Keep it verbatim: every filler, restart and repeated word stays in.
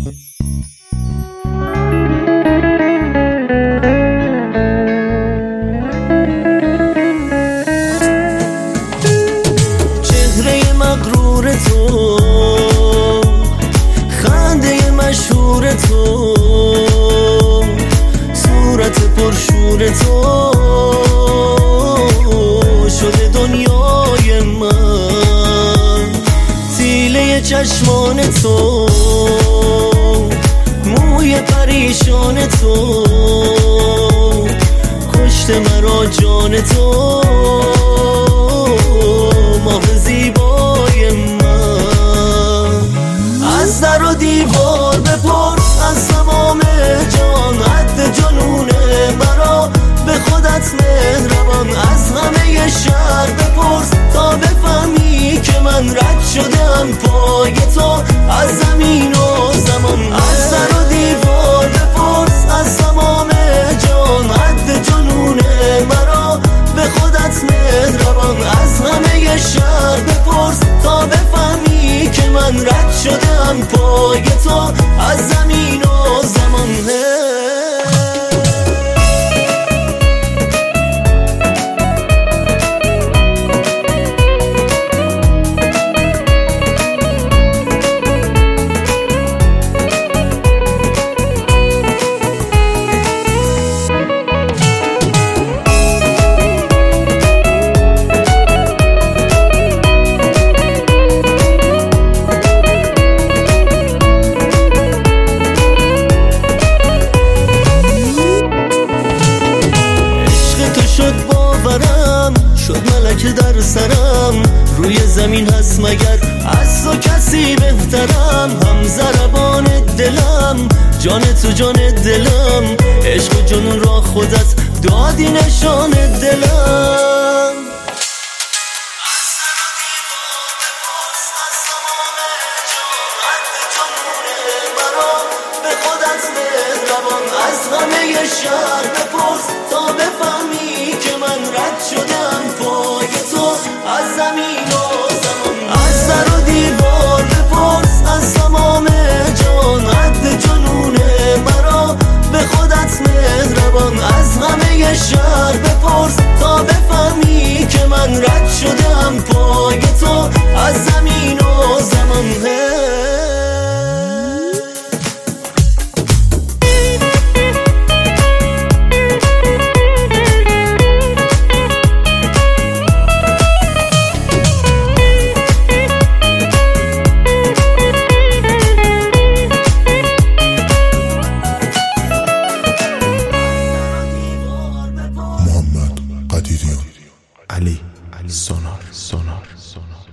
چهره مغرور تو، خنده مشهور تو، صورت پرشور تو شده دنیای من. تیله چشمان تو، موی پریشان تو، کشت مرا جان تو، ماه زیبای من. از در و دیوار بپرس از تمام جان، حد جنونه مرا به خودت مهربان. از همه شهر بپرس تا بفهمی که من رد شدم پای تو از زمین و زمان. از در و دیوار بپرس از تمام جان، حد جنونه مرا به خودت مهربان. از همه شهر بپرس تا بفهمی که من رد شدم پای تو از زمین و زمان. شد ملک در سرم، روی زمین هست مگر از تو کسی بهترم. هم ضربان دلم، جان تو جان دلم، عشق و جنون را خودت دادی نشان دلم. از در و دیوار بپرس از تمام جان، حد جنون مرا به خودت مهربان. از همه شهر بپرس تا بفهمی که من رد شدم پای تو از زمین و زمان. از در و دیوار بپرس از تمام جان، حد جنون مرا به خودت مهربان. از همه شهر بپرس تا بفهمی که من رد شدم پای تو از زمین و زمان. علی سونار سونار سونار